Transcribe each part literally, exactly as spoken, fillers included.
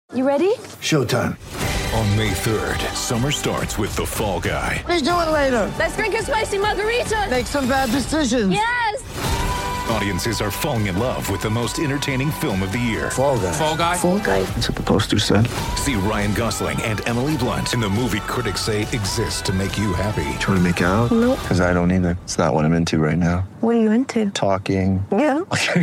You ready? Showtime. On May third, summer starts with The Fall Guy. Let's do it later. Let's drink a spicy margarita. Make some bad decisions. Yes! Audiences are falling in love with the most entertaining film of the year. Fall Guy. Fall Guy? Fall Guy. That's what the poster said. See Ryan Gosling and Emily Blunt in the movie critics say exists to make you happy. Trying to make it out? Nope. Because I don't either. It's not what I'm into right now. What are you into? Talking. Yeah.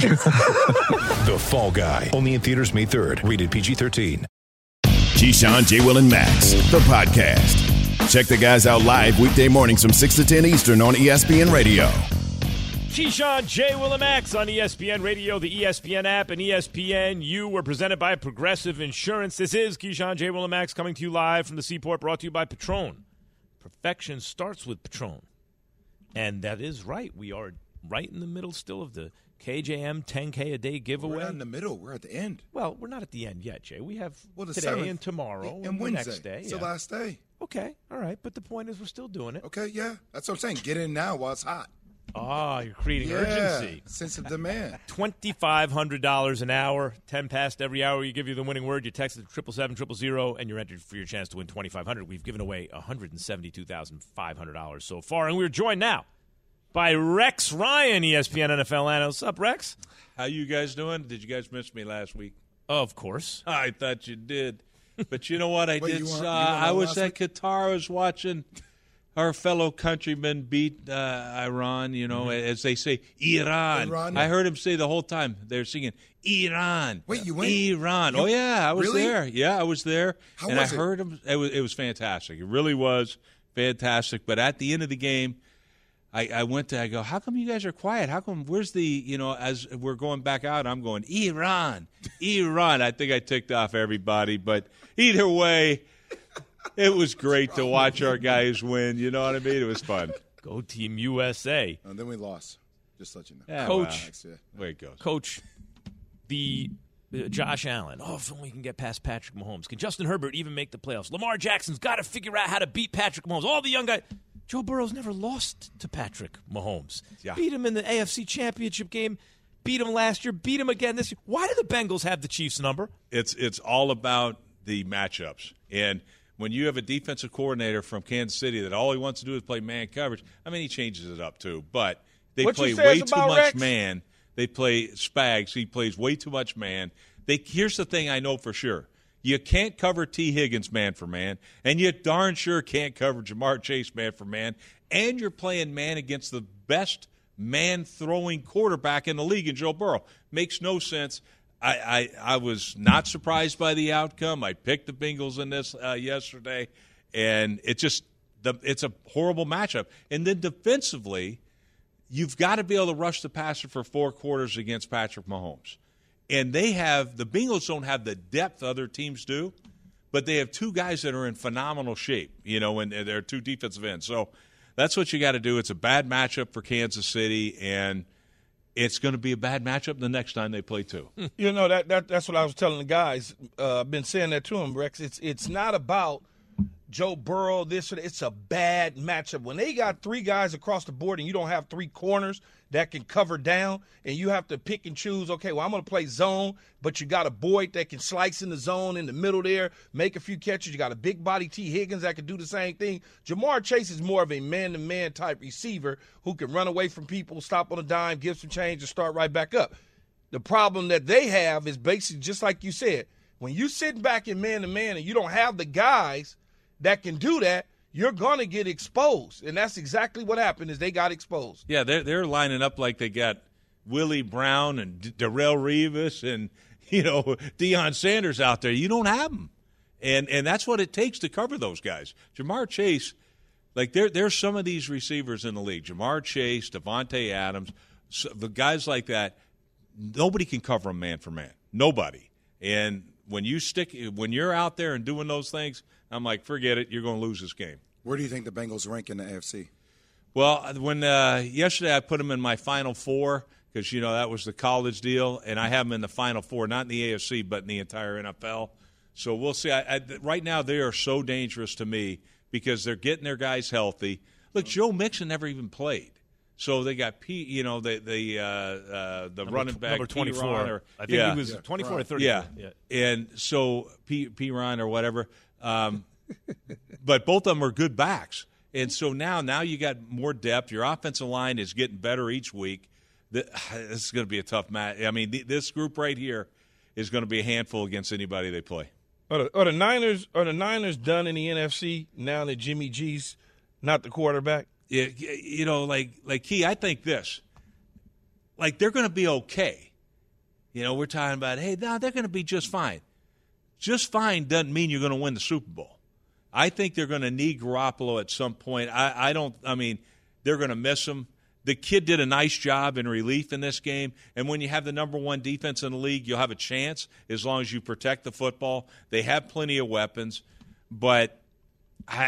The Fall Guy. Only in theaters May third. Rated P G thirteen. Keyshawn, J. Will, and Max, the podcast. Check the guys out live weekday mornings from six to ten Eastern on E S P N Radio. Keyshawn, J. Will, and Max on E S P N Radio, the E S P N app, and E S P N U. We're presented by Progressive Insurance. This is Keyshawn, J. Will, and Max coming to you live from the Seaport, brought to you by Patron. Perfection starts with Patron. And that is right. We are right in the middle still of the K J M ten K a day giveaway. We're not in the middle. We're at the end. Well, we're not at the end yet, Jay. We have well, the today seventh, and tomorrow and, and the Wednesday. next day. It's yeah. the last day. Okay, all right. But the point is we're still doing it. Okay, yeah. That's what I'm saying. Get in now while it's hot. Ah, you're creating yeah, urgency. Sense of demand. twenty-five hundred dollars an hour, ten past every hour. You give you the winning word. You text it to triple seven triple zero, and you're entered for your chance to win twenty-five hundred dollars. We've given away one hundred seventy-two thousand five hundred dollars so far, and we're joined now by Rex Ryan, E S P N N F L analyst. What's up, Rex? How you guys doing? Did you guys miss me last week? Of course. I thought you did. But you know what? I Wait, did. you weren't- Uh, you weren't I on was last at Qatar. I was watching our fellow countrymen beat uh, Iran, you know, Mm-hmm. as they say, Iran. Iran. I heard him say the whole time. They're singing, Iran. Wait, you went? Iran. You- Oh, yeah, I was Really? there. Yeah, I was there. How and was I it? heard him. It was, it was fantastic. It really was fantastic. But at the end of the game, I, I went to, I go, how come you guys are quiet? How come, where's the, you know, as we're going back out, I'm going, Iran, Iran. I think I ticked off everybody. But either way, it was great to watch our guys win. You know what I mean? It was fun. Go Team U S A. And then we lost. Just to let you know. Yeah, Coach. well, way it goes. Coach, the uh, Josh Allen. Oh, if only we can get past Patrick Mahomes. Can Justin Herbert even make the playoffs? Lamar Jackson's got to figure out how to beat Patrick Mahomes. All the young guys. Joe Burrow's never lost to Patrick Mahomes. Yeah. Beat him in the A F C Championship game. Beat him last year. Beat him again this year. Why do the Bengals have the Chiefs' number? It's it's all about the matchups. And when you have a defensive coordinator from Kansas City that all he wants to do is play man coverage, I mean, he changes it up too. But they What play you say way is too about much Rex? man. They play Spags. He plays way too much man. They Here's the thing I know for sure. You can't cover T. Higgins man for man, and you darn sure can't cover Jamar Chase man for man, and you're playing man against the best man-throwing quarterback in the league in Joe Burrow. Makes no sense. I, I, I was not surprised by the outcome. I picked the Bengals in this uh, yesterday, and it just the, it's a horrible matchup. And then defensively, you've got to be able to rush the passer for four quarters against Patrick Mahomes. And they have – the Bengals don't have the depth other teams do, but they have two guys that are in phenomenal shape, you know, and they're two defensive ends. So that's what you got to do. It's a bad matchup for Kansas City, and it's going to be a bad matchup the next time they play too. You know, that, that that's what I was telling the guys. Uh, I've been saying that to them, Rex. It's it's not about Joe Burrow, this or that. It's a bad matchup. When they got three guys across the board and you don't have three corners that can cover down, and you have to pick and choose, okay, well, I'm going to play zone, but you got a Boyd that can slice in the zone in the middle there, make a few catches. You got a big body T. Higgins that can do the same thing. Jamar Chase is more of a man-to-man type receiver who can run away from people, stop on a dime, give some change, and start right back up. The problem that they have is basically just like you said. When you sitting back in man-to-man and you don't have the guys that can do that, you're going to get exposed. And that's exactly what happened is they got exposed. Yeah, they're, they're lining up like they got Willie Brown and D- Darrelle Revis and, you know, Deion Sanders out there. You don't have them. And and that's what it takes to cover those guys. Jamar Chase, like there there's some of these receivers in the league. Jamar Chase, Devontae Adams, so the guys like that, nobody can cover them man for man. Nobody. And when you stick when you're out there and doing those things, I'm like, forget it. You're going to lose this game. Where do you think the Bengals rank in the A F C? Well, when uh, yesterday I put them in my Final Four because, you know, that was the college deal, and I have them in the Final Four, not in the A F C, but in the entire N F L. So we'll see. I, I, right now they are so dangerous to me because they're getting their guys healthy. Look, Joe Mixon never even played. So they got P, you know, the the uh, uh, the number, running back number twenty-four. P. Ron or, I think yeah. he was yeah, twenty-four or thirty. Yeah. yeah, and so P. P. Ron or whatever. Um, but both of them are good backs, and so now now you got more depth. Your offensive line is getting better each week. This is going to be a tough match. I mean, this group right here is going to be a handful against anybody they play. Are the, are the Niners are the Niners done in the N F C now that Jimmy G's not the quarterback? Yeah, you know, like like Key, I think this, like they're going to be okay. You know, we're talking about, hey, no, they're going to be just fine. Just fine doesn't mean you're going to win the Super Bowl. I think they're going to need Garoppolo at some point. I, I don't. I mean, they're going to miss him. The kid did a nice job in relief in this game, and when you have the number one defense in the league, you'll have a chance as long as you protect the football. They have plenty of weapons, but I,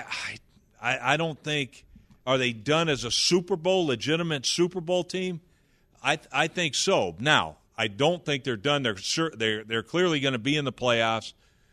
I, I don't think. Are they done as a Super Bowl, legitimate Super Bowl team? I I think so. Now, I don't think they're done. They're they're they're clearly going to be in the playoffs,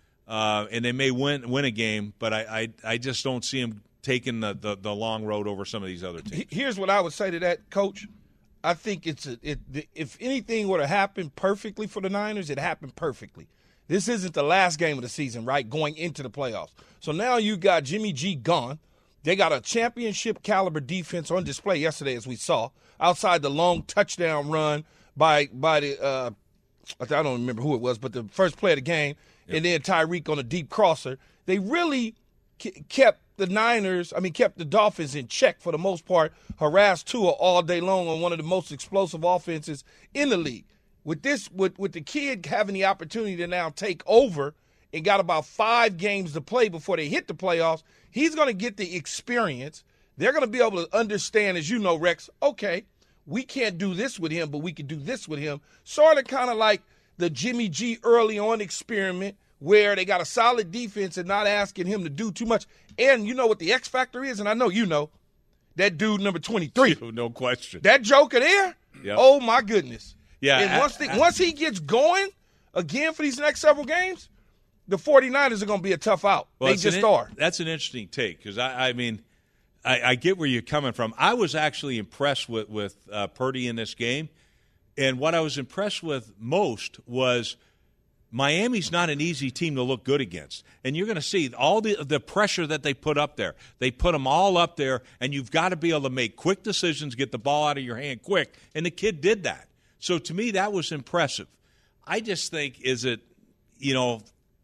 uh, and they may win win a game. But I, I, I just don't see them taking the, the, the long road over some of these other teams. Here's what I would say to that, Coach. I think it's a, it. If anything were to happen perfectly for the Niners, it happened perfectly. This isn't the last game of the season, right? Going into the playoffs. So now you got Jimmy G gone. They got a championship caliber defense on display yesterday, as we saw, outside the long touchdown run by by the uh, I don't remember who it was, but the first play of the game, yep. And then Tyreek on a deep crosser. They really k- kept the Niners, I mean, kept the Dolphins in check for the most part, harassed Tua all day long on one of the most explosive offenses in the league. With this, with with the kid having the opportunity to now take over and got about five games to play before they hit the playoffs, he's going to get the experience. They're going to be able to understand, as you know, Rex, okay, we can't do this with him, but we can do this with him. Sort of kind of like the Jimmy G early on experiment where they got a solid defense and not asking him to do too much. And you know what the X factor is, and I know you know, that dude number twenty-three. No question. That joker there, yep. Oh, my goodness. Yeah. And once, I, the, I, once he gets going again for these next several games, the 49ers are going to be a tough out. Well, they just an, are. That's an interesting take because, I, I mean, I, I get where you're coming from. I was actually impressed with, with uh, Purdy in this game. And what I was impressed with most was Miami's not an easy team to look good against. And you're going to see all the, the pressure that they put up there. They put them all up there, and you've got to be able to make quick decisions, get the ball out of your hand quick. And the kid did that. So to me, that was impressive. I just think, is it, you know,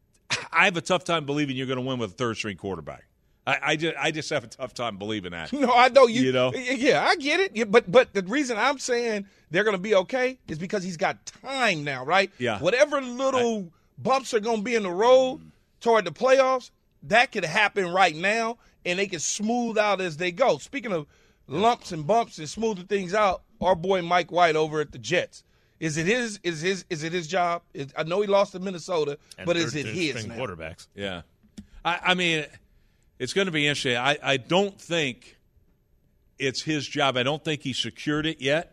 I have a tough time believing you're going to win with a third-string quarterback. I, I, just, I just have a tough time believing that. No, I know you. You know? Yeah, I get it. Yeah, but but the reason I'm saying they're going to be okay is because he's got time now, right? Yeah. Whatever little I, bumps are going to be in the road toward the playoffs, that could happen right now, and they can smooth out as they go. Speaking of lumps and bumps and smoothing things out, our boy Mike White over at the Jets. Is it his? Is his? Is it his job? Is, I know he lost to Minnesota, and but third, is it his now? Quarterbacks? Yeah, I, I mean, it's going to be interesting. I, I don't think it's his job. I don't think he secured it yet.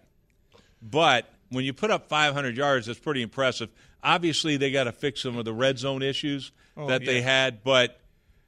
But when you put up five hundred yards, that's pretty impressive. Obviously, they got to fix some of the red zone issues oh, that yeah. they had. But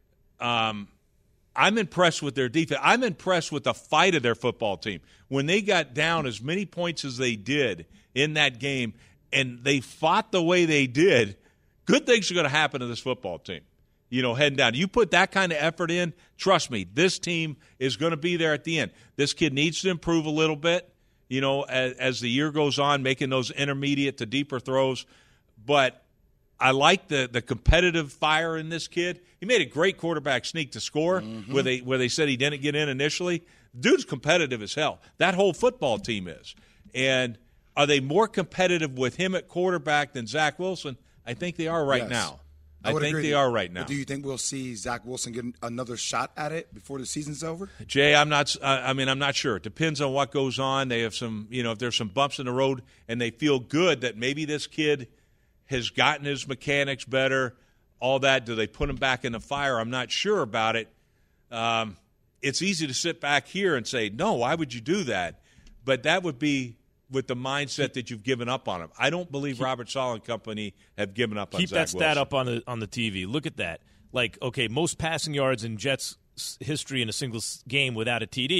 um, I'm impressed with their defense. I'm impressed with the fight of their football team. When they got down as many points as they did in that game, and they fought the way they did, good things are going to happen to this football team, you know, heading down. You put that kind of effort in, trust me, this team is going to be there at the end. This kid needs to improve a little bit, you know, as, as the year goes on, making those intermediate to deeper throws. But I like the the competitive fire in this kid. He made a great quarterback sneak to score mm-hmm. where they where they said he didn't get in initially. Dude's competitive as hell. That whole football team is. And are they more competitive with him at quarterback than Zach Wilson? I think they are right yes. now. I, I think agree. they are right now. But do you think we'll see Zach Wilson get another shot at it before the season's over? Jay, I'm not. Uh, I mean, I'm not sure. It depends on what goes on. They have some, you know, if there's some bumps in the road, and they feel good that maybe this kid has gotten his mechanics better. All that. Do they put him back in the fire? I'm not sure about it. Um, it's easy to sit back here and say, no, why would you do that? But that would be with the mindset that you've given up on him. I don't believe keep, Robert Saleh and company have given up on Zach Wilson. Keep that stat up on the on the T V. Look at that. Like, okay, most passing yards in Jets history in a single game without a T D.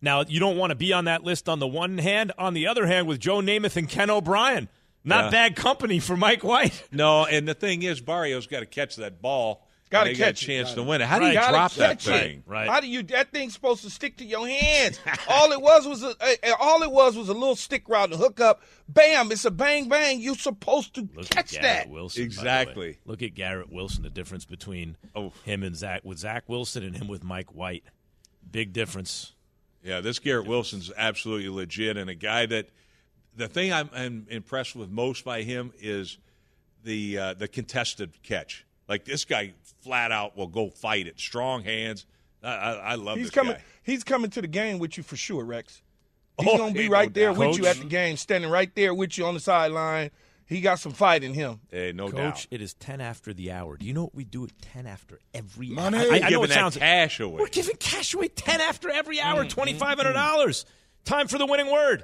Now, you don't want to be on that list on the one hand. On the other hand, with Joe Namath and Ken O'Brien, not yeah. bad company for Mike White. No, and the thing is, Barrios got to catch that ball. Got to catch got a chance it. to win it. How Right. do you Gotta drop that catch it. thing? Right. How do you? That thing's supposed to stick to your hands. all it was was a, a, all it was was a little stick route and hook up. Bam! It's a bang bang. You're supposed to Look catch at that. Garrett Wilson, Exactly. Look at Garrett Wilson. The difference between Oh. him and Zach with Zach Wilson and him with Mike White. Big difference. Yeah, this Garrett Wilson's absolutely legit, and a guy that the thing I'm, I'm impressed with most by him is the uh, the contested catch. Like this guy, flat out will go fight it. Strong hands. I, I, I love He's this coming. guy. He's coming to the game with you for sure, Rex. He's Oh, gonna be ain't right no there doubt. with you Coach. at the game, standing right there with you on the sideline. He got some fight in him. Hey, no Coach, doubt. it is ten after the hour. Do you know what we do at ten after every Money. hour? I, I know Giving it that sounds cash away. We're giving cash away ten after every hour, twenty-five hundred dollars. Time for the winning word.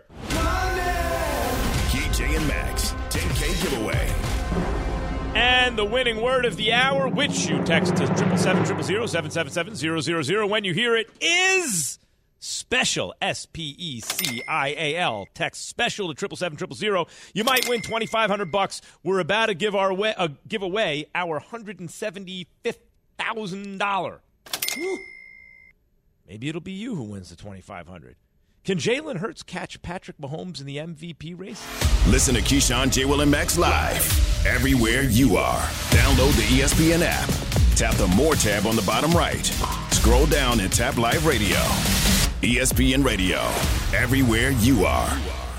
K J and Max, ten K giveaway. And the winning word of the hour, which you text to triple seven triple zero seven seven seven zero zero zero when you hear it, is special. S P E C I A L. Text special to triple seven triple zero. You might win twenty five hundred bucks. We're about to give our way, uh, give away our one hundred seventy fifth thousand dollar. Maybe it'll be you who wins the twenty five hundred. Can Jalen Hurts catch Patrick Mahomes in the M V P race? Listen to Keyshawn, J. Will, and Max live everywhere you are. Download the E S P N app. Tap the More tab on the bottom right. Scroll down and tap Live Radio. E S P N Radio, everywhere you are.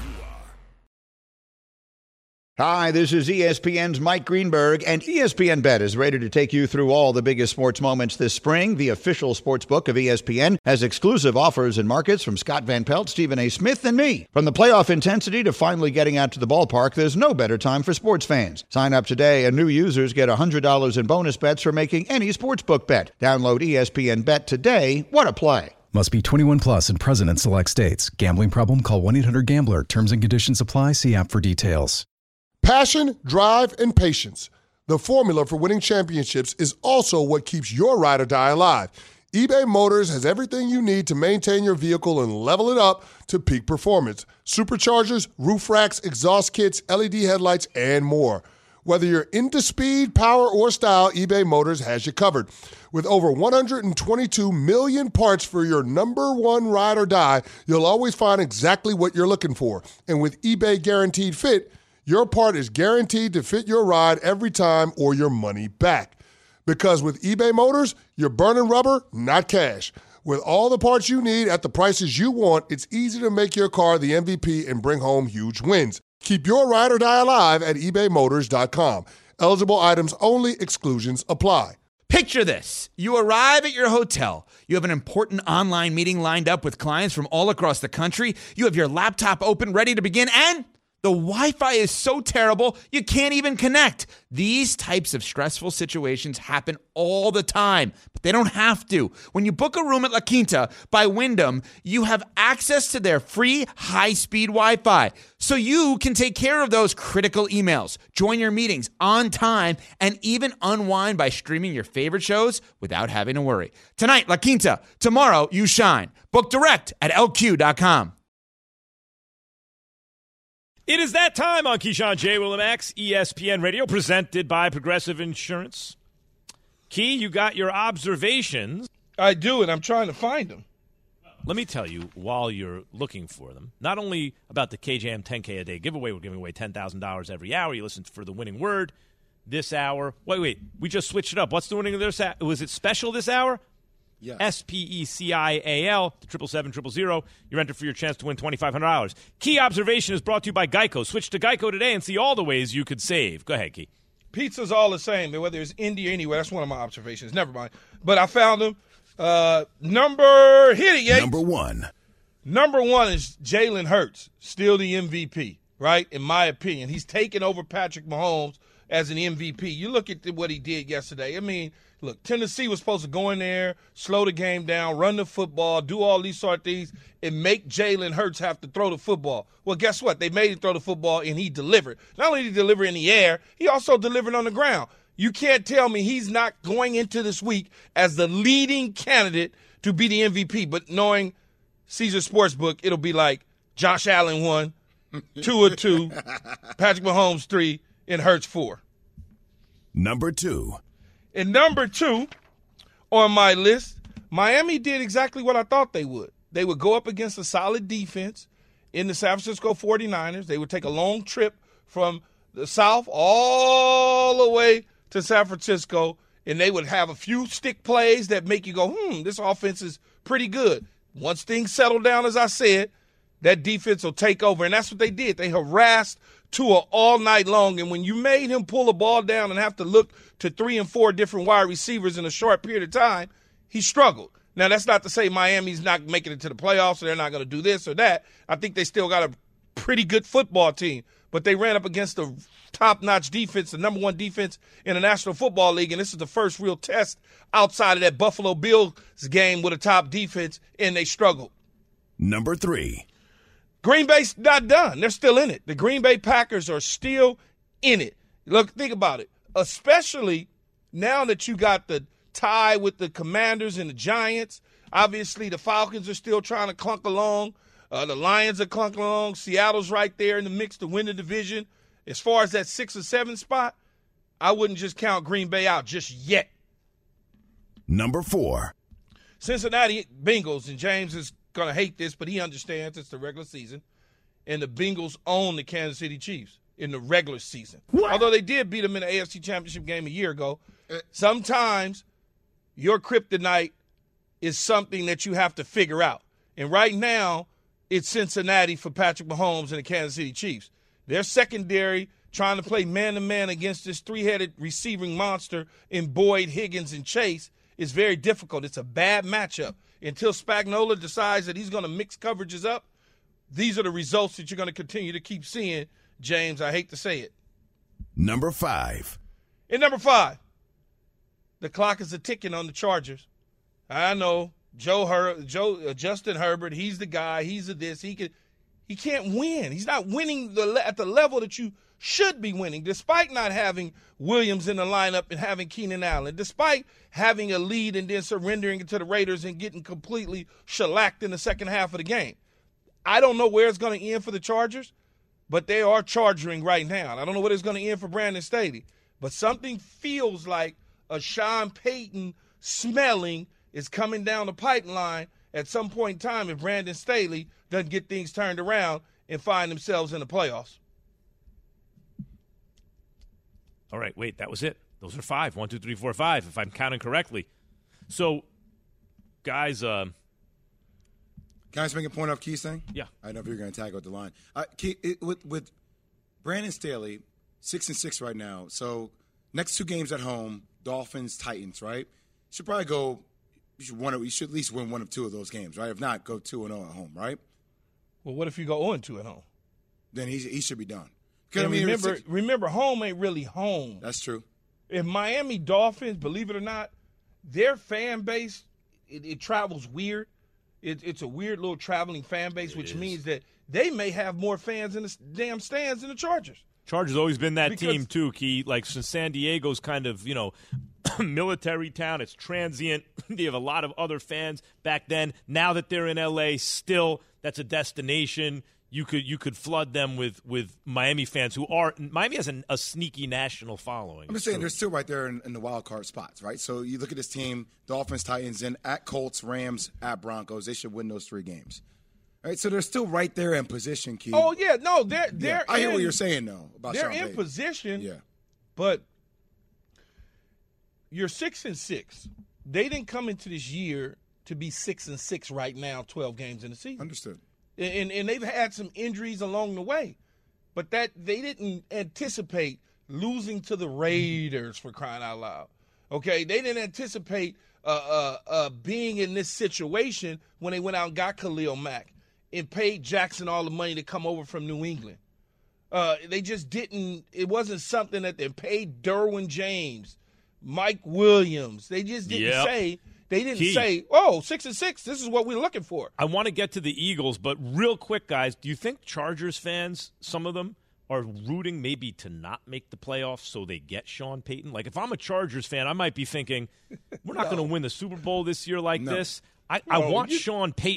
Hi, this is E S P N's Mike Greenberg, and E S P N Bet is ready to take you through all the biggest sports moments this spring. The official sports book of E S P N has exclusive offers and markets from Scott Van Pelt, Stephen A. Smith, and me. From the playoff intensity to finally getting out to the ballpark, there's no better time for sports fans. Sign up today, and new users get one hundred dollars in bonus bets for making any sportsbook bet. Download E S P N Bet today. What a play. Must be twenty-one plus and present in select states. Gambling problem? Call one eight hundred gambler. Terms and conditions apply. See app for details. Passion, drive, and patience. The formula for winning championships is also what keeps your ride or die alive. eBay Motors has everything you need to maintain your vehicle and level it up to peak performance. Superchargers, roof racks, exhaust kits, L E D headlights, and more. Whether you're into speed, power, or style, eBay Motors has you covered. With over one hundred twenty-two million parts for your number one ride or die, you'll always find exactly what you're looking for. And with eBay Guaranteed Fit, your part is guaranteed to fit your ride every time or your money back. Because with eBay Motors, you're burning rubber, not cash. With all the parts you need at the prices you want, it's easy to make your car the M V P and bring home huge wins. Keep your ride or die alive at ebay motors dot com. Eligible items only. Exclusions apply. Picture this. You arrive at your hotel. You have an important online meeting lined up with clients from all across the country. You have your laptop open, ready to begin, and the Wi-Fi is so terrible, you can't even connect. These types of stressful situations happen all the time, but they don't have to. When you book a room at La Quinta by Wyndham, you have access to their free high-speed Wi-Fi, so you can take care of those critical emails, join your meetings on time, and even unwind by streaming your favorite shows without having to worry. Tonight, La Quinta. Tomorrow, you shine. Book direct at L Q dot com. It is that time on Keyshawn, J. Will, and Max, E S P N Radio, presented by Progressive Insurance. Key, you got your observations. I do, and I'm trying to find them. Let me tell you, while you're looking for them, not only about the K J M ten K a day giveaway, we're giving away ten thousand dollars every hour. You listen for the winning word this hour. Wait, wait, we just switched it up. What's the winning of this hour? Was it special this hour? Yes. S P E C I A L, triple seven triple zero. You're entered for your chance to win twenty-five hundred dollars. Key observation is brought to you by Geico. Switch to Geico today and see all the ways you could save. Go ahead, Key. Pizza's all the same, whether it's India or anywhere. That's one of my observations. Never mind. But I found them. Uh, number, hit it, yeah. Number one. Number one is Jalen Hurts, still the M V P, right? In my opinion. He's taken over Patrick Mahomes as an M V P. You look at what he did yesterday. I mean, look, Tennessee was supposed to go in there, slow the game down, run the football, do all these sort of things, and make Jalen Hurts have to throw the football. Well, guess what? They made him throw the football, and he delivered. Not only did he deliver in the air, he also delivered on the ground. You can't tell me he's not going into this week as the leading candidate to be the M V P, but knowing Caesar Sportsbook, it'll be like Josh Allen one, Tua two, Patrick Mahomes three, and Hurts four. Number two. And number two on my list, Miami did exactly what I thought they would. They would go up against a solid defense in the San Francisco forty-niners. They would take a long trip from the South all the way to San Francisco, and they would have a few stick plays that make you go, hmm, this offense is pretty good. Once things settle down, as I said, that defense will take over, and that's what they did. They harassed Tua all night long, and when you made him pull the ball down and have to look to three and four different wide receivers in a short period of time, he struggled. Now, that's not to say Miami's not making it to the playoffs or they're not going to do this or that. I think they still got a pretty good football team, but they ran up against the top-notch defense, the number one defense in the National Football League, and this is the first real test outside of that Buffalo Bills game with a top defense, and they struggled. Number three. Green Bay's not done. They're still in it. The Green Bay Packers are still in it. Look, think about it. Especially now that you got the tie with the Commanders and the Giants. Obviously, the Falcons are still trying to clunk along. Uh, the Lions are clunking along. Seattle's right there in the mix to win the division. As far as that six or seven spot, I wouldn't just count Green Bay out just yet. Number four. Cincinnati Bengals, and James is going to hate this, but he understands it's the regular season, and the Bengals own the Kansas City Chiefs in the regular season. What? Although they did beat them in the A F C Championship game a year ago, sometimes your kryptonite is something that you have to figure out. And right now, it's Cincinnati for Patrick Mahomes and the Kansas City Chiefs. Their secondary trying to play man-to-man against this three-headed receiving monster in Boyd, Higgins, and Chase is very difficult. It's a bad matchup. Until Spagnuolo decides that he's going to mix coverages up, these are the results that you're going to continue to keep seeing, James. I hate to say it. Number five. And number five, the clock is a-ticking on the Chargers. I know Joe, Her- Joe uh, Justin Herbert, he's the guy. He's a this. He could, he can't win. He's not winning the at the level that you should be winning, despite not having Williams in the lineup and having Keenan Allen, despite having a lead and then surrendering it to the Raiders and getting completely shellacked in the second half of the game. I don't know where it's going to end for the Chargers, but they are charging right now. I don't know where it's going to end for Brandon Staley, but something feels like a Sean Payton smelling is coming down the pipeline at some point in time if Brandon Staley doesn't get things turned around and find themselves in the playoffs. All right, wait, that was it. Those are five. One, two, three, four, five, if I'm counting correctly. So, guys, um, can I just make a point off Key's thing? Yeah. I don't know if you're going to tackle at the line. Uh, Key, it, with, with Brandon Staley, six and six right now. So, next two games at home, Dolphins, Titans, right? Should probably go. You should one. You should at least win one of two of those games, right? If not, go two and zero at home, right? Well, what if you go zero and two at home? Then he he should be done. I mean, remember, remember, home ain't really home. That's true. If Miami Dolphins, believe it or not, their fan base, it, it travels weird. It, it's a weird little traveling fan base, it which is. means that they may have more fans in the damn stands than the Chargers. Chargers always been that because, team too, Key. Like since San Diego's kind of, you know, military town, it's transient. They have a lot of other fans back then. Now that they're in L A, still that's a destination. You could you could flood them with, with Miami fans who are – Miami has an, a sneaky national following. I'm just saying they're still right there in, in the wild card spots, right? So you look at this team, Dolphins, Titans, and at Colts, Rams, at Broncos. They should win those three games. All right, so they're still right there in position, Keith. Oh, yeah. No, they're – they're yeah, I hear in, what you're saying, though, about They're Sean in Payton. position, yeah. but you're six and six. They didn't come into this year to be six and six right now, twelve games in the season. Understood. And and they've had some injuries along the way, but that they didn't anticipate losing to the Raiders, for crying out loud. Okay, they didn't anticipate uh, uh, uh, being in this situation when they went out and got Khalil Mack and paid Jackson all the money to come over from New England. Uh, they just didn't. It wasn't something that they paid Derwin James, Mike Williams. They just didn't yep. say. They didn't Key. say, oh, six and six, this is what we're looking for. I want to get to the Eagles, but real quick, guys, do you think Chargers fans, some of them, are rooting maybe to not make the playoffs so they get Sean Payton? Like, if I'm a Chargers fan, I might be thinking, we're not no. going to win the Super Bowl this year like no. this. I, no, I want you, Sean Payton.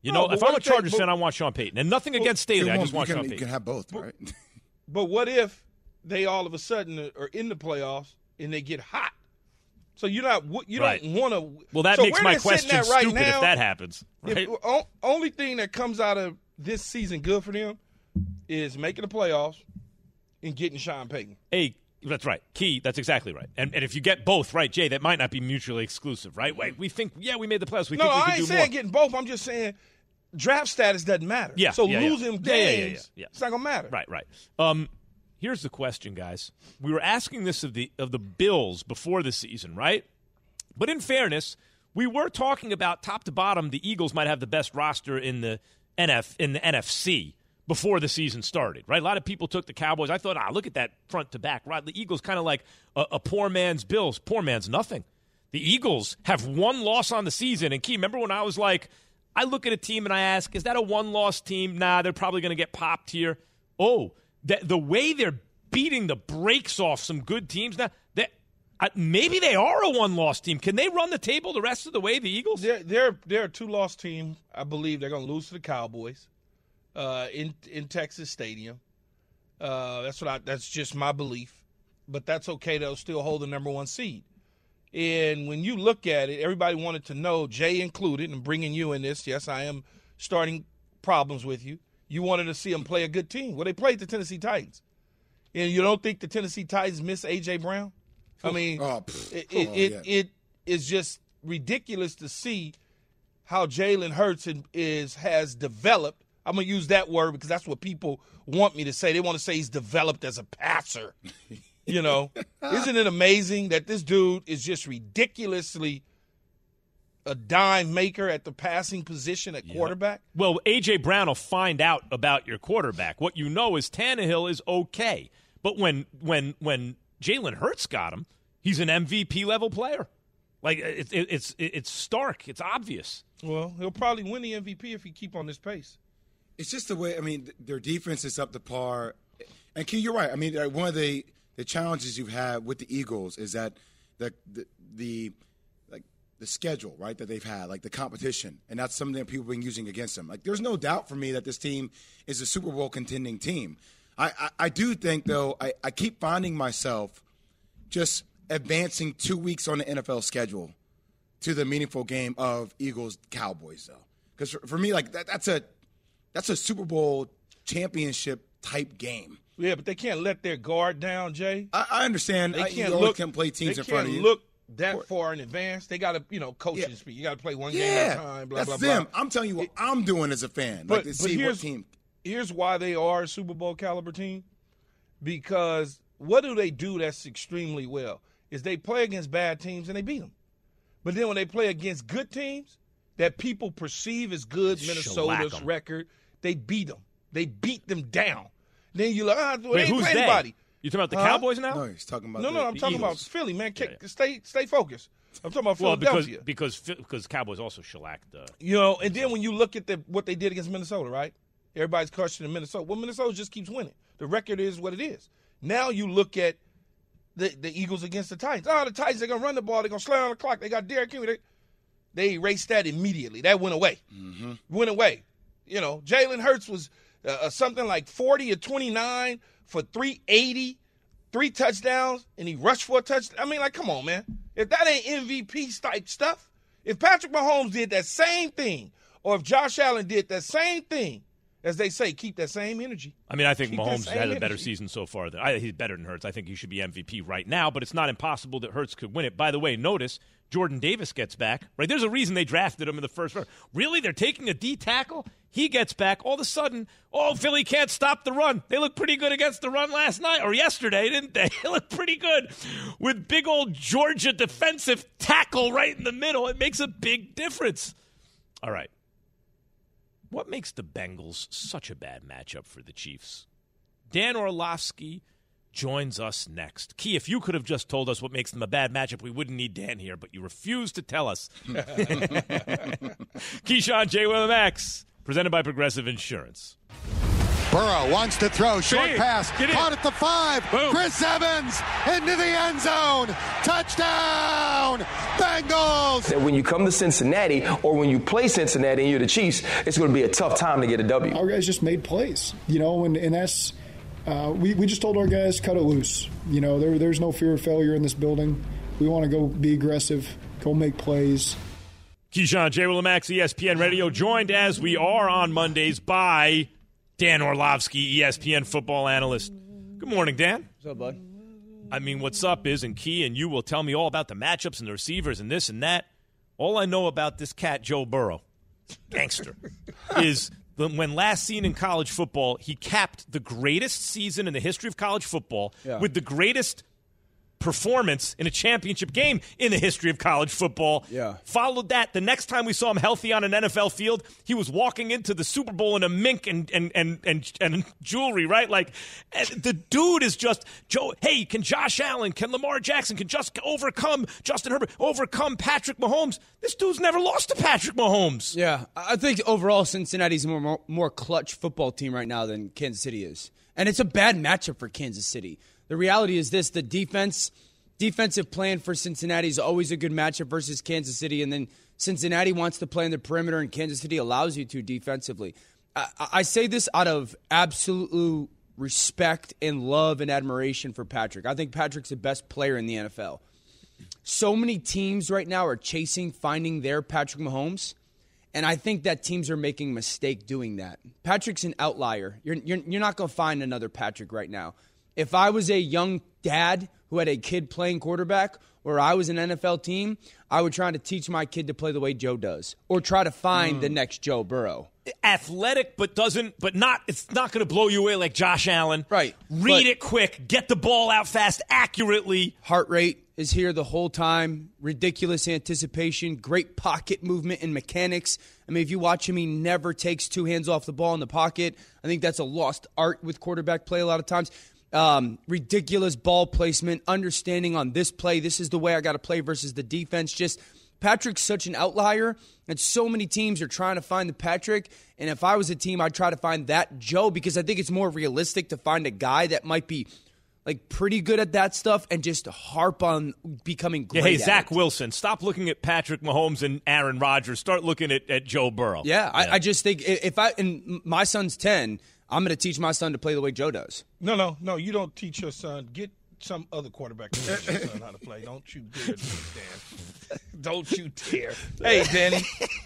You No, know, but if I'm what a if they- Chargers but- fan, I want Sean Payton. And nothing against Staley. I just want you Sean can, Payton. You can have both, right? But what if they all of a sudden are in the playoffs and they get hot? So you're not you Right. don't want to. Well, that so makes where my they're sitting question at right stupid now, if that happens. Right? If, o- only thing that comes out of this season good for them is making the playoffs and getting Sean Payton. Hey, that's right. Key, that's exactly right. And and if you get both, right, Jay, that might not be mutually exclusive, right? Wait, we think, yeah, we made the playoffs. We no, think we I can ain't do saying more. getting both. I'm just saying draft status doesn't matter. Yeah. So yeah, yeah. losing Yeah, yeah, yeah, games, yeah, yeah. it's not gonna matter. Right, right. Um, here's the question, guys. We were asking this of the of the Bills before the season, right? But in fairness, we were talking about top to bottom. The Eagles might have the best roster in the N F in the N F C before the season started, right? A lot of people took the Cowboys. I thought, ah, look at that front to back, right? The Eagles kind of like a, a poor man's Bills. Poor man's nothing. The Eagles have one loss on the season. And Key, remember when I was like, I look at a team and I ask, is that a one-loss team? Nah, they're probably going to get popped here. Oh, the, the way they're beating the brakes off some good teams now, that uh, maybe they are a one-loss team. Can they run the table the rest of the way, the Eagles? They're they're, they're a two-loss team. I believe they're going to lose to the Cowboys uh, in in Texas Stadium. Uh, that's what I. That's just my belief. But that's okay. They'll still hold the number one seed. And when you look at it, everybody wanted to know, Jay included, and bringing you in this. Yes, I am starting problems with you. You wanted to see them play a good team. Well, they played the Tennessee Titans. And you don't think the Tennessee Titans miss A J. Brown? I mean, Oh, pff, it, come it, on, it, yeah. it is just ridiculous to see how Jalen Hurts is has developed. I'm going to use that word because that's what people want me to say. They want to say he's developed as a passer. You know, isn't it amazing that this dude is just ridiculously a dime maker at the passing position at quarterback? Well, A J. Brown will find out about your quarterback. What you know is Tannehill is okay. But when when when Jalen Hurts got him, he's an M V P level player. Like it's it, it's it's stark. It's obvious. Well, he'll probably win the M V P if he keep on this pace. It's just the way. I mean, th- their defense is up to par. And Key, you're right. I mean, uh, one of the the challenges you've had with the Eagles is that the the, the like the schedule, right, that they've had, like the competition, and that's something that people have been using against them. Like, there's no doubt for me that this team is a Super Bowl contending team. I, I, I do think, though, I, I keep finding myself just advancing two weeks on the N F L schedule to the meaningful game of Eagles-Cowboys, though. Because for, for me, like, that, that's a that's a Super Bowl championship type game. Yeah, but they can't let their guard down, Jay. I, I understand. They I, can't you always look. can play teams they in front can't of you. look that far in advance. They got to, you know, coaching Yeah. speed. You got to play one game Yeah, at a time. Blah that's blah them. blah. I'm telling you what I'm doing as a fan. But, like to but see here's, what team. here's why they are a Super Bowl caliber team. Because what do they do that's extremely well is they play against bad teams and they beat them. But then when they play against good teams that people perceive as good, Minnesota's 'em. record, they beat them. They beat them down. Then you're like, ah, they Wait, ain't who's play they? anybody. You talking about the Huh? Cowboys now? No, he's talking about No, the, no, I'm the talking about Eagles. Philly, man. Yeah, yeah. Stay, stay focused. I'm talking about Well, because Philadelphia. because because Cowboys also shellacked. Uh, You know, and then when you look at the what they did against Minnesota, right? Everybody's questioning Minnesota. Well, Minnesota just keeps winning. The record is what it is. Now you look at the the Eagles against the Titans. Oh, the Titans, they're going to run the ball. They're going to slam on the clock. They got Derrick Henry. They, they erased that immediately. That went away. Mm-hmm. Went away. You know, Jalen Hurts was uh, something like forty or twenty-nine for three eighty, three touchdowns, and he rushed for a touchdown. I mean, like, come on, man. If that ain't M V P type stuff, if Patrick Mahomes did that same thing, or if Josh Allen did that same thing, as they say, keep that same energy. I mean, I think Keep that Mahomes same had a better energy. season so far. Than, I, he's better than Hurts. I think he should be M V P right now, but it's not impossible that Hurts could win it. By the way, notice Jordan Davis gets back. Right, there's a reason they drafted him in the first round. Really, they're taking a D tackle. He gets back. All of a sudden, oh, Philly can't stop the run. They looked pretty good against the run last night or yesterday, didn't they? They looked pretty good with big old Georgia defensive tackle right in the middle. It makes a big difference. All right. What makes the Bengals such a bad matchup for the Chiefs? Dan Orlovsky joins us next. Key, if you could have just told us what makes them a bad matchup, we wouldn't need Dan here, but you refuse to tell us. Keyshawn, J. Will, and Max, presented by Progressive Insurance. Burrow wants to throw. Short Big. pass. Caught at the five. Boom. Chris Evans into the end zone. Touchdown, Bengals. When you come to Cincinnati or when you play Cincinnati and you're the Chiefs, it's going to be a tough time to get a W. Our guys just made plays, you know, and, and that's uh, we, we just told our guys, cut it loose. You know, there, there's no fear of failure in this building. We want to go be aggressive, go make plays. Keyshawn, J. Willimax, E S P N Radio, joined as we are on Mondays by Dan Orlovsky, E S P N football analyst. Good morning, Dan. What's up, bud? I mean, what's up is, and Key and you will tell me all about the matchups and the receivers and this and that. All I know about this cat, Joe Burrow, gangster, is the, when last seen in college football, he capped the greatest season in the history of college football Yeah. with the greatest performance in a championship game in the history of college football. Yeah. Followed that, the next time we saw him healthy on an N F L field, he was walking into the Super Bowl in a mink and and and and, and jewelry, right? Like, the dude is just, Joe, hey, can Josh Allen, can Lamar Jackson, can just overcome Justin Herbert, overcome Patrick Mahomes? This dude's never lost to Patrick Mahomes. Yeah, I think overall Cincinnati's a more, more, more clutch football team right now than Kansas City is. And it's a bad matchup for Kansas City. The reality is this, the defense, defensive plan for Cincinnati is always a good matchup versus Kansas City, and then Cincinnati wants to play in the perimeter, and Kansas City allows you to defensively. I, I say this out of absolute respect and love and admiration for Patrick. I think Patrick's the best player in the N F L. So many teams right now are chasing, finding their Patrick Mahomes, and I think that teams are making a mistake doing that. Patrick's an outlier. You're, you're, you're not going to find another Patrick right now. If I was a young dad who had a kid playing quarterback, or I was an N F L team, I would try to teach my kid to play the way Joe does, or try to find mm. the next Joe Burrow. Athletic, but doesn't, but not, it's not going to blow you away like Josh Allen. Right. Read it quick, get the ball out fast, accurately. Heart rate is here the whole time. Ridiculous anticipation, great pocket movement and mechanics. I mean, if you watch him, he never takes two hands off the ball in the pocket. I think that's a lost art with quarterback play a lot of times. Um, ridiculous ball placement, understanding on this play, this is the way I got to play versus the defense. Just Patrick's such an outlier, and so many teams are trying to find the Patrick. And if I was a team, I'd try to find that Joe, because I think it's more realistic to find a guy that might be like pretty good at that stuff and just harp on becoming great. Yeah, hey, at Zach it. Wilson, stop looking at Patrick Mahomes and Aaron Rodgers. Start looking at, at Joe Burrow. Yeah, yeah. I, I just think if I and my son's ten. I'm going to teach my son to play the way Joe does. No, no, no. You don't teach your son. Get some other quarterback to teach your son how to play. Don't you dare do this, Dan. Don't you dare. Hey, Danny.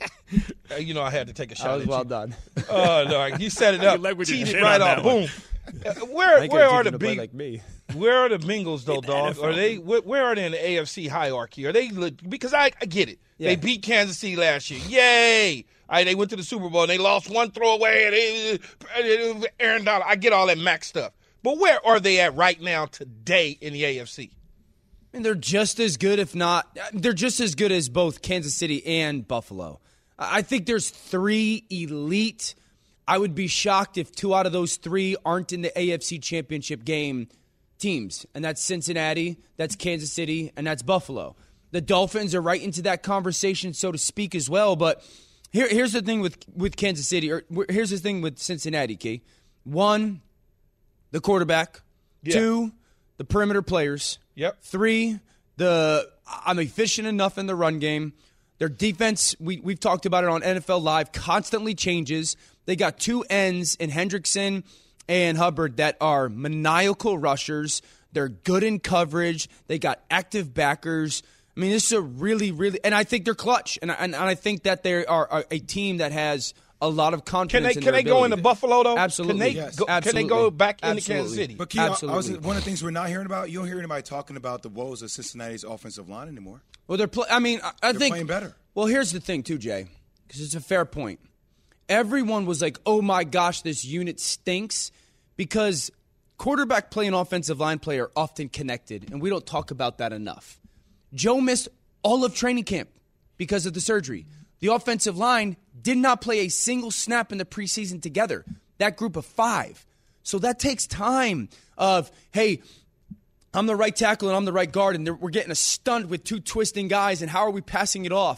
uh, you know I had to take a shot That was at well you. done. Oh, no. You set it up. Teed it right off. Boom. Uh, where where are the big? Like me. Where are the Bengals though, dog? Are they? Where, where are they in the A F C hierarchy? Are they? Because I, I get it. Yeah. They beat Kansas City last year. Yay! All right, they went to the Super Bowl and they lost one throwaway. And they, Aaron Donald. I get all that Mac stuff. But where are they at right now today in the A F C? And they're just as good, if not, they're just as good as both Kansas City and Buffalo. I think there's three elite. I would be shocked if two out of those three aren't in the A F C Championship game teams. And that's Cincinnati, that's Kansas City, and that's Buffalo. The Dolphins are right into that conversation, so to speak, as well. But here, here's the thing with, with Kansas City, or here's the thing with Cincinnati, Key. One, the quarterback. Yeah. Two, the perimeter players. Yep. Three, the I'm efficient enough in the run game. Their defense, we, we've talked about it on N F L Live, constantly changes. They got two ends in Hendrickson and Hubbard that are maniacal rushers. They're good in coverage. They got active backers. I mean, this is a really, really – and I think they're clutch. And, and, and I think that they are a team that has a lot of confidence Can they, in can their they go ability. into Buffalo, though? Absolutely. Can they, yes. go, Absolutely. Can they go back into Absolutely. Kansas City? But, Key, I, I was, Absolutely. one of the things we're not hearing about, you don't hear anybody talking about the woes of Cincinnati's offensive line anymore. Well, they're – I mean, I, I they're think – playing better. Well, here's the thing, too, Jay, because it's a fair point. Everyone was like, oh, my gosh, this unit stinks, because quarterback play and offensive line play are often connected, and we don't talk about that enough. Joe missed all of training camp because of the surgery. The offensive line did not play a single snap in the preseason together, that group of five. So that takes time of, hey, I'm the right tackle and I'm the right guard, and we're getting a stunt with two twisting guys, and how are we passing it off?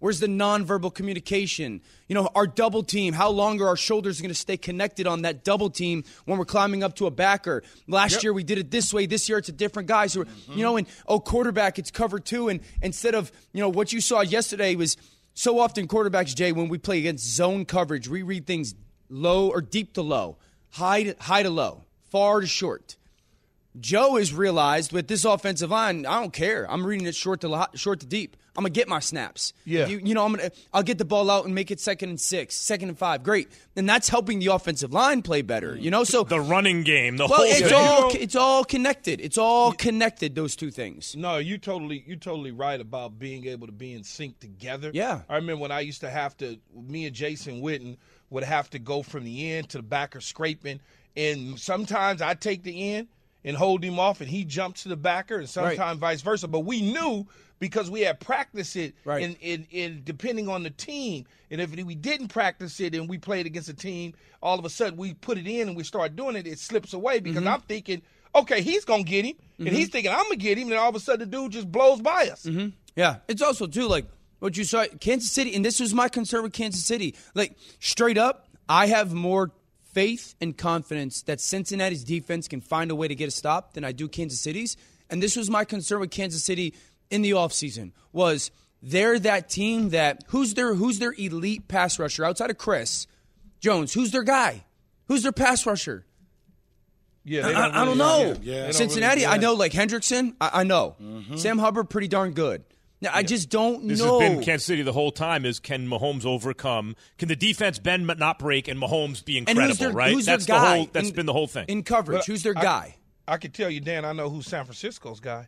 Where's the nonverbal communication? You know, our double team, how long are our shoulders going to stay connected on that double team when we're climbing up to a backer? Last yep. year we did it this way. This year it's a different guy. So, mm-hmm. you know, and, oh, quarterback, it's cover two. And instead of, you know, what you saw yesterday was so often quarterbacks, Jay, when we play against zone coverage, we read things low or deep to low, high to, high to low, far to short. Joe has realized with this offensive line, I don't care. I'm reading it short to short to deep. I'm gonna get my snaps. Yeah. You, you know, I'm gonna. I'll get the ball out and make it second and six, second and five. Great, and that's helping the offensive line play better. You know, so the running game, the well, whole. it's thing. all it's all connected. It's all connected. Those two things. No, you totally you totally right about being able to be in sync together. Yeah. I remember when I used to have to. Me and Jason Witten would have to go from the end to the backer scraping, and sometimes I take the end and hold him off, and he jumps to the backer, and sometimes right. vice versa. But we knew because we had practiced it, right. in, in, in depending on the team. And if we didn't practice it and we played against a team, all of a sudden we put it in and we start doing it, it slips away because mm-hmm. I'm thinking, okay, he's going to get him, mm-hmm. and he's thinking I'm going to get him, and all of a sudden the dude just blows by us. Mm-hmm. Yeah. It's also, too, like what you saw, Kansas City, and this was my concern with Kansas City. Like, straight up, I have more faith and confidence that Cincinnati's defense can find a way to get a stop than I do Kansas City's. And this was my concern with Kansas City in the offseason, was they're that team that who's their who's their elite pass rusher outside of Chris Jones? Who's their guy? Who's their pass rusher? Yeah, I, don't I, really, I don't know. Yeah, yeah. Cincinnati, really, yeah. I know, like Hendrickson, I, I know. Mm-hmm. Sam Hubbard, pretty darn good. Now, I just don't this know. This has been Kansas City the whole time is can Mahomes overcome? Can the defense bend but not break and Mahomes be incredible, and who's their, right? Who's that's their guy the whole that's in, been the whole thing. In coverage, but who's their I, guy? I can tell you, Dan, I know who's San Francisco's guy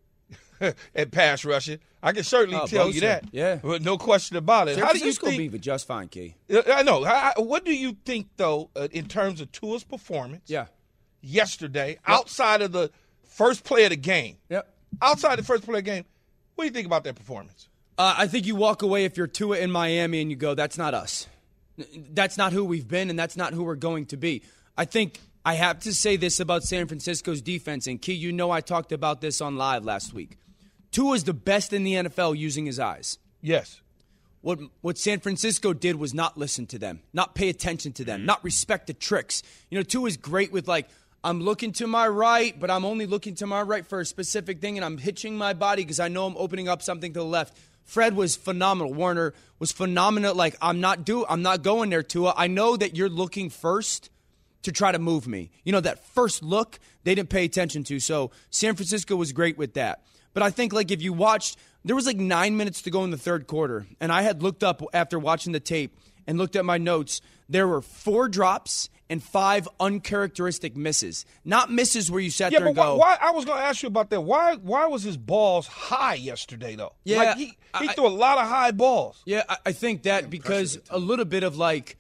at pass rushing. I can certainly oh, tell Bosa. you that. Yeah. But no question about it. San How do you Francisco think? be just fine, Key. I know. How, what do you think, though, uh, in terms of Tua's performance yeah. yesterday, yep. outside of the first play of the game? Yep. Outside the first play of the game, what do you think about that performance? Uh, I think you walk away if you're Tua in Miami and you go, that's not us. That's not who we've been, and that's not who we're going to be. I think I have to say this about San Francisco's defense, and Key, you know I talked about this on Live last week. Tua's the best in the N F L using his eyes. Yes. What what San Francisco did was not listen to them, not pay attention to them, not respect the tricks. You know, Tua's great with, like, I'm looking to my right, but I'm only looking to my right for a specific thing, and I'm hitching my body because I know I'm opening up something to the left. Fred was phenomenal. Warner was phenomenal. Like, I'm not do I'm not going there, Tua. I know that you're looking first to try to move me. You know, that first look, they didn't pay attention to. So San Francisco was great with that. But I think, like, if you watched, there was like nine minutes to go in the third quarter, and I had looked up after watching the tape and looked at my notes. There were four drops and five uncharacteristic misses. Not misses where you sat yeah, there and but go. Why, why, I was going to ask you about that. Why Why was his balls high yesterday, though? Yeah, like he, he I, threw a lot of high balls. Yeah, I, I think that because a little bit of like,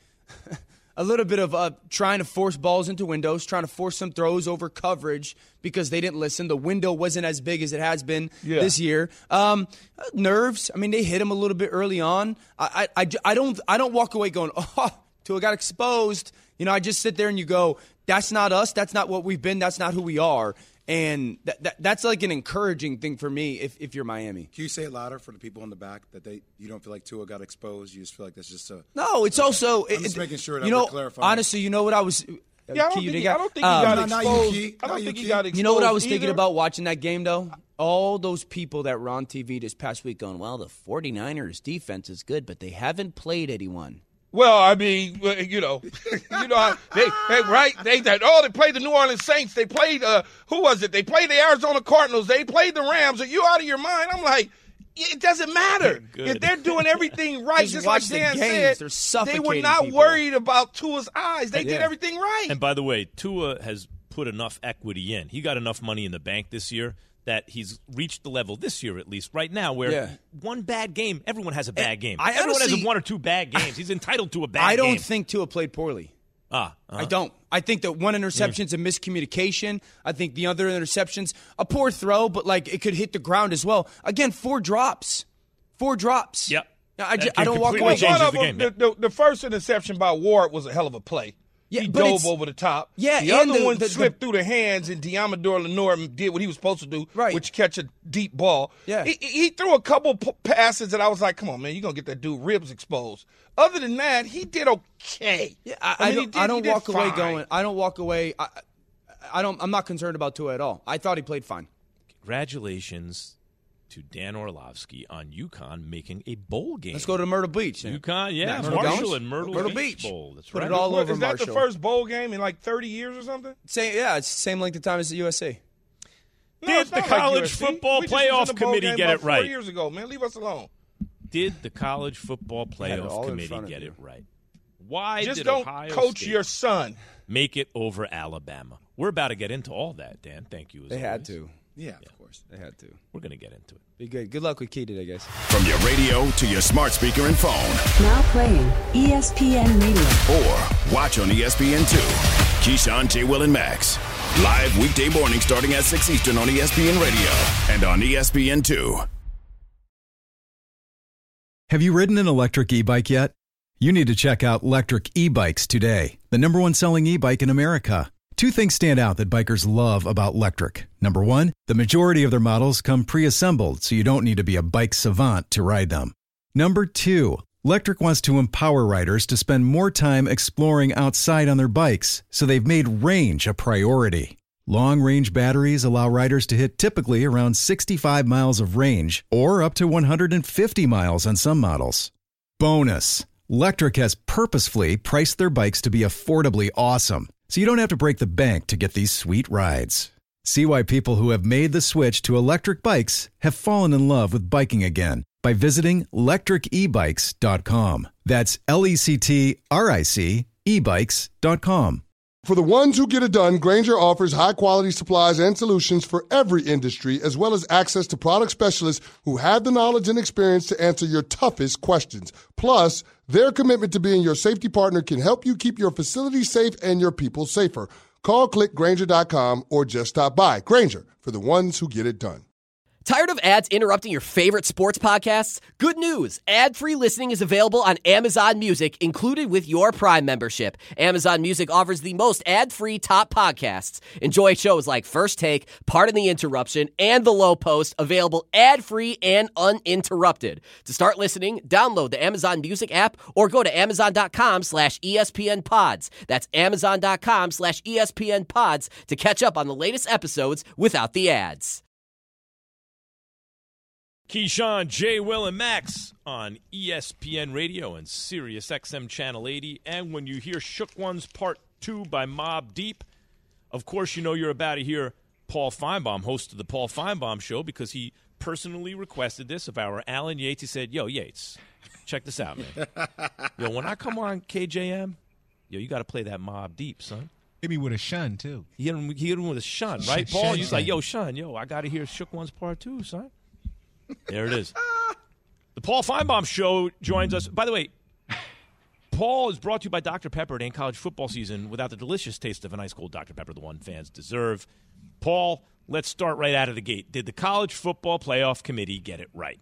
a little bit of uh, trying to force balls into windows, trying to force some throws over coverage because they didn't listen. The window wasn't as big as it has been yeah. this year. Um, nerves. I mean, they hit him a little bit early on. I, I, I, I don't I don't walk away going, oh, Tua got exposed. You know, I just sit there and you go, that's not us. That's not what we've been. That's not who we are. And that, that that's like an encouraging thing for me if, if you're Miami. Can you say it louder for the people in the back that they you don't feel like Tua got exposed? You just feel like that's just a no. It's okay. also I'm just it, making sure that you know. we're clarifying. Honestly, you know what I was. Yeah, I don't, Key, think, he, got, I don't think he um, got no, exposed. You, I don't you, think Key. he got exposed. You know what I was either? thinking about watching that game, though? All those people that were on T V this past week going, well, the 49ers defense is good, but they haven't played anyone. Well, I mean, you know, you know, they, they right? They that oh, they played the New Orleans Saints. They played uh, who was it? They played the Arizona Cardinals. They played the Rams. Are you out of your mind? I'm like, it doesn't matter if they're doing everything right. just just watch like Dan the games. They're said, they were suffocating not people. worried about Tua's eyes. They And, did yeah. everything right. And by the way, Tua has put enough equity in. He got enough money in the bank this year that he's reached the level this year, at least right now, where Yeah. one bad game, everyone has a bad game. I everyone honestly- has one or two bad games. He's entitled to a bad I don't game. think Tua played poorly. Ah, uh-huh. I don't. I think that one interception's a miscommunication. I think the other interception's a poor throw, but like it could hit the ground as well. Again, four drops. Four drops. Yep. I, That just, can I don't walk completely away. change One of the them, game, the, the, the first interception by Ward was a hell of a play. Yeah, he but dove it's- over the top. Yeah, the and other the- one the- slipped the- through the hands, and Diamador Lenore did what he was supposed to do, Right. which catch a deep ball. Yeah. He, he threw a couple p- passes that I was like, come on, man, you're going to get that dude ribs exposed. Other than that, he did okay. Yeah, I, I I mean, he don't. did- I he don't did walk away fine. going. I don't walk away. I, I don't. I'm not concerned about Tua at all. I thought he played fine. Congratulations to Dan Orlovsky on UConn making a bowl game. Let's go to Myrtle Beach. UConn, yeah, Nah, Marshall Beach. and Myrtle, Myrtle Beach, Beach. Bowl. That's Put right. it all What, over is that Marshall. the first bowl game in like thirty years or something? Same, yeah, it's the same length of time as the U S C. No, Did it's the not like college U S C. football We just was in playoff the bowl committee game get about it right? Four years ago, man, leave us alone. Did the college football had it all playoff in committee front of get you. it right? Why Just did don't Ohio coach State your son. make it over Alabama? We're about to get into all that, Dan. Thank you. As They had always. to. Yeah, of course. They had to. We're going to get into it. Be good. Good luck with Key today, guys. From your radio to your smart speaker and phone, Now playing E S P N Radio. or watch on E S P N two. Keyshawn, J. Will, and Max. Live weekday morning starting at six Eastern on E S P N Radio and on E S P N two. Have you ridden an electric e-bike yet? You need to check out Lectric E-Bikes today, the number one selling e-bike in America. Two things stand out that bikers love about Lectric. Number one, the majority of their models come pre-assembled, so you don't need to be a bike savant to ride them. Number two, Lectric wants to empower riders to spend more time exploring outside on their bikes, so they've made range a priority. Long-range batteries allow riders to hit typically around sixty-five miles of range, or up to one hundred fifty miles on some models. Bonus, Lectric has purposefully priced their bikes to be affordably awesome, so you don't have to break the bank to get these sweet rides. See why people who have made the switch to electric bikes have fallen in love with biking again by visiting lectric e bikes dot com. That's L E C T R I C e bikes dot com. For the ones who get it done, Grainger offers high-quality supplies and solutions for every industry, as well as access to product specialists who have the knowledge and experience to answer your toughest questions. Plus, their commitment to being your safety partner can help you keep your facility safe and your people safer. Call click grainger dot com or just stop by. Grainger, for the ones who get it done. Tired of ads interrupting your favorite sports podcasts? Good news. Ad-free listening is available on Amazon Music, included with your Prime membership. Amazon Music offers the most ad-free top podcasts. Enjoy shows like First Take, Pardon the Interruption, and The Low Post, available ad-free and uninterrupted. To start listening, download the Amazon Music app or go to amazon.com slash ESPN pods. That's amazon.com slash ESPN pods to catch up on the latest episodes without the ads. Keyshawn, J. Will, and Max on E S P N Radio and Sirius X M Channel eighty. And when you hear Shook Ones Part two by Mobb Deep, of course you know you're about to hear Paul Feinbaum, host of the Paul Feinbaum Show, because he personally requested this of our Alan Yates. He said, yo, Yates, check this out, man. Yo, when I come on K J M, yo, you got to play that Mobb Deep, son. Hit me with a shun, too. He hit him, he hit him with a shun, right, Shun, Paul? shun, He's like, shun. yo, shun, yo, I got to hear Shook Ones Part two, son. There it is. The Paul Feinbaum Show joins us. By the way, Paul is brought to you by Doctor Pepper. It ain't college football season without the delicious taste of an ice cold Doctor Pepper, the one fans deserve. Paul, let's start right out of the gate. Did the College Football Playoff Committee get it right?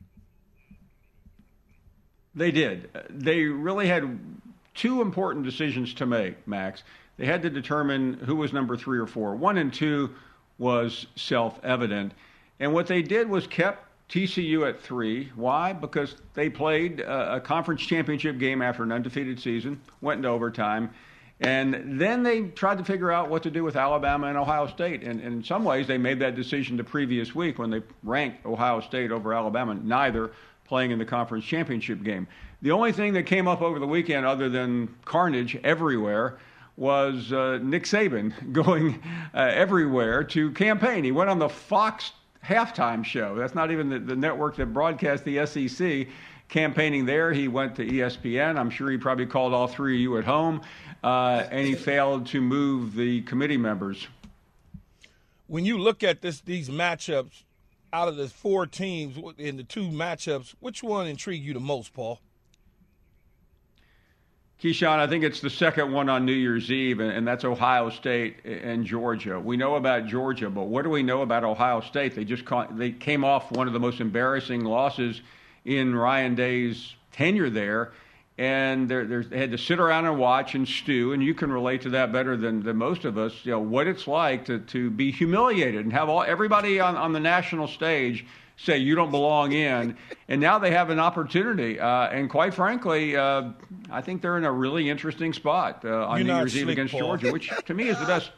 They did. They really had two important decisions to make, Max. They had to determine who was number three or four. One and two was self-evident. And what they did was kept T C U at three. Why? Because they played a, a conference championship game after an undefeated season, went into overtime, and then they tried to figure out what to do with Alabama and Ohio State. And, and in some ways, they made that decision the previous week when they ranked Ohio State over Alabama, neither playing in the conference championship game. The only thing that came up over the weekend, other than carnage everywhere, was uh, Nick Saban going uh, everywhere to campaign. He went on the Fox halftime show. That's not even the, the network that broadcast the S E C. Campaigning there, he went to E S P N. I'm sure he probably called all three of you at home, uh, and he failed to move the committee members. When you look at this, these matchups, out of the four teams in the two matchups, which one intrigued you the most, Paul? Keyshawn, I think it's the second one on New Year's Eve, and that's Ohio State and Georgia. We know about Georgia, but what do we know about Ohio State? They just they came off one of the most embarrassing losses in Ryan Day's tenure there, and they're, they're, they had to sit around and watch and stew, and you can relate to that better than, than most of us, you know, what it's like to, to be humiliated and have all everybody on, on the national stage say you don't belong in, and now they have an opportunity. Uh, and quite frankly, uh, I think they're in a really interesting spot uh, on You're New not Year's Eve slick, against Paul. Georgia, which to me is the best.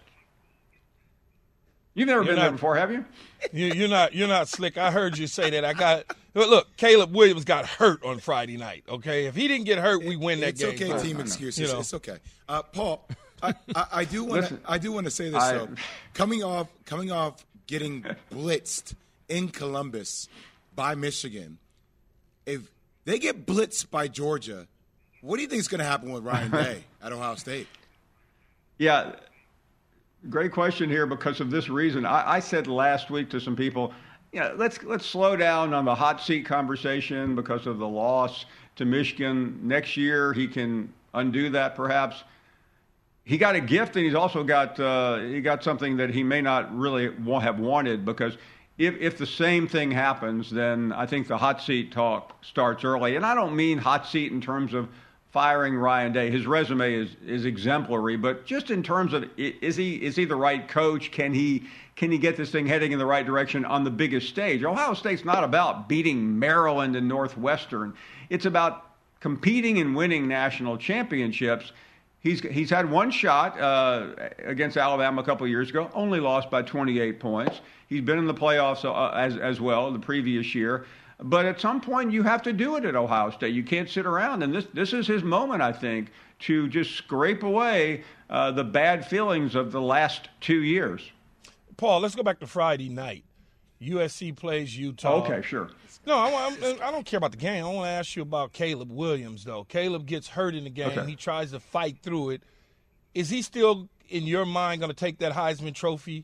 You've never You're been not, there before, have you? you? You're not. You're not slick. I heard you say that. I got. Look, Caleb Williams got hurt on Friday night. Okay, if he didn't get hurt, we win that it's game. It's okay, Paul. team excuses. You know. It's okay. Uh, Paul, I, I, I do want to. I do want to say this I- though. Coming off, coming off getting blitzed in Columbus by Michigan, if they get blitzed by Georgia, what do you think is going to happen with Ryan Day at Ohio State? Yeah, great question here because of this reason. I, I said last week to some people, yeah, let's let's slow down on the hot seat conversation because of the loss to Michigan. Next year he can undo that perhaps. He got a gift, and he's also got uh, he got something that he may not really wa- have wanted because if if the same thing happens, then I think the hot seat talk starts early. And I don't mean hot seat in terms of firing Ryan Day. His resume is is exemplary, but just in terms of is he is he the right coach? Can he can he get this thing heading in the right direction on the biggest stage? Ohio State's not about beating Maryland and Northwestern. It's about competing and winning national championships. He's he's had one shot uh, against Alabama a couple of years ago, only lost by twenty-eight points. He's been in the playoffs uh, as as well the previous year. But at some point, you have to do it at Ohio State. You can't sit around. And this this is his moment, I think, to just scrape away uh, the bad feelings of the last two years. Paul, let's go back to Friday night. U S C plays Utah. Okay, sure. No, I, I, I don't care about the game. I want to ask you about Caleb Williams, though. Caleb gets hurt in the game. Okay. He tries to fight through it. Is he still, in your mind, going to take that Heisman Trophy?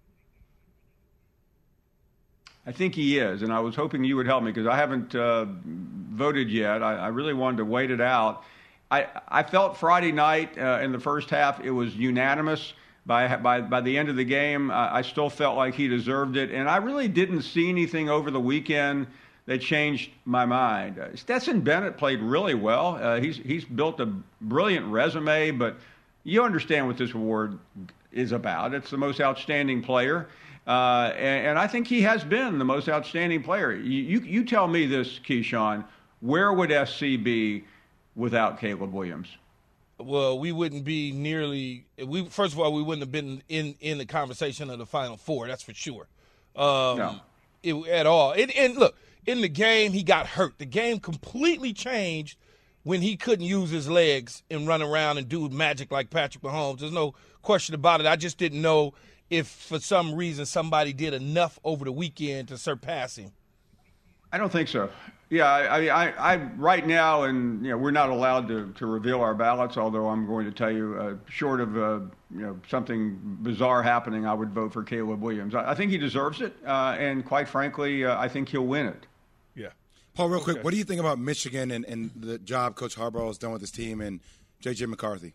I think he is, and I was hoping you would help me because I haven't uh, voted yet. I, I really wanted to wait it out. I, I felt Friday night uh, in the first half it was unanimous. By by by the end of the game, uh, I still felt like he deserved it, and I really didn't see anything over the weekend that changed my mind. Uh, Stetson Bennett played really well. Uh, he's he's built a brilliant resume, but you understand what this award is about. It's the most outstanding player. Uh, and, and I think he has been the most outstanding player. You, you, you tell me this, Keyshawn, where would S C be without Caleb Williams? Well, we wouldn't be nearly we first of all, we wouldn't have been in, in the conversation of the Final Four, that's for sure. Um, no. it, at all. And, and look, in the game, he got hurt. The game completely changed when he couldn't use his legs and run around and do magic like Patrick Mahomes. There's no question about it. I just didn't know if for some reason somebody did enough over the weekend to surpass him. I don't think so. Yeah, I, I, I right now, and you know, we're not allowed to, to reveal our ballots. Although I'm going to tell you, uh, short of uh, you know something bizarre happening, I would vote for Caleb Williams. I, I think he deserves it, uh, and quite frankly, uh, I think he'll win it. Yeah. Paul, real quick, what do you think about Michigan and, and the job Coach Harbaugh has done with his team and J J McCarthy?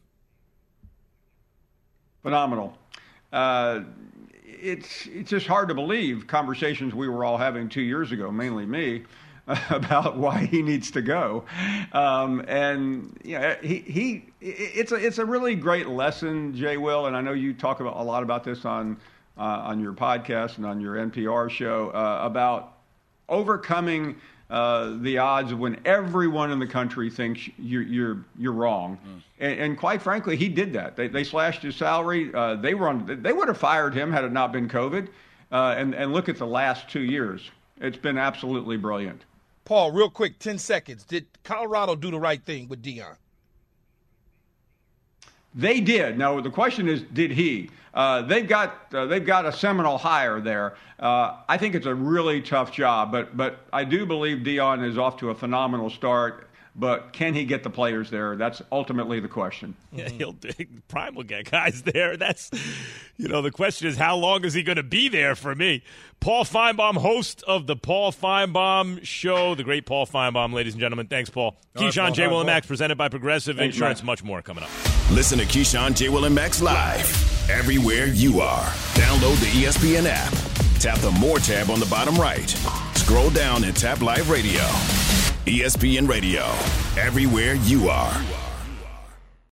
Phenomenal. Uh, it's it's just hard to believe conversations we were all having two years ago, mainly me, about why he needs to go. Um, and you know, he he it's a it's a really great lesson, Jay Will, and I know you talk about a lot about this on uh, on your podcast and on your N P R show uh, about overcoming uh, the odds when everyone in the country thinks you're you're you're wrong. Mm. And, and quite frankly, he did that. They, they slashed his salary. Uh, they were on, they would have fired him had it not been COVID. Uh, and, and look at the last two years. It's been absolutely brilliant. Paul, real quick, ten seconds. Did Colorado do the right thing with Deion? They did. Now the question is, did he? Uh, they've got uh, they've got a seminal hire there. Uh, I think it's a really tough job, but but I do believe Deion is off to a phenomenal start. But can he get the players there? That's ultimately the question. Yeah, he'll Prime will get guys there. That's, you know, the question is how long is he going to be there for me? Paul Feinbaum, host of the Paul Feinbaum Show, the great Paul Feinbaum, ladies and gentlemen. Thanks, Paul. All right, Keyshawn, Paul. J. All right, Will and Paul. Max, presented by Progressive Thanks, Insurance. Max. Much more coming up. Listen to Keyshawn, J. Will, and Max live everywhere you are. Download the E S P N app. Tap the More tab on the bottom right. Scroll down and tap Live Radio. E S P N Radio, everywhere you are.